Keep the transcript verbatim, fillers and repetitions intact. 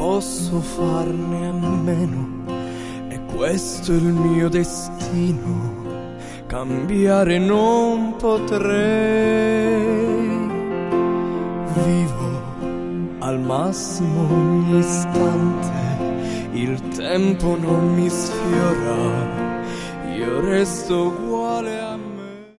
posso farne a meno, e questo è il mio destino, cambiare non potrei. Vivo al massimo ogni istante, il tempo non mi sfiora, io resto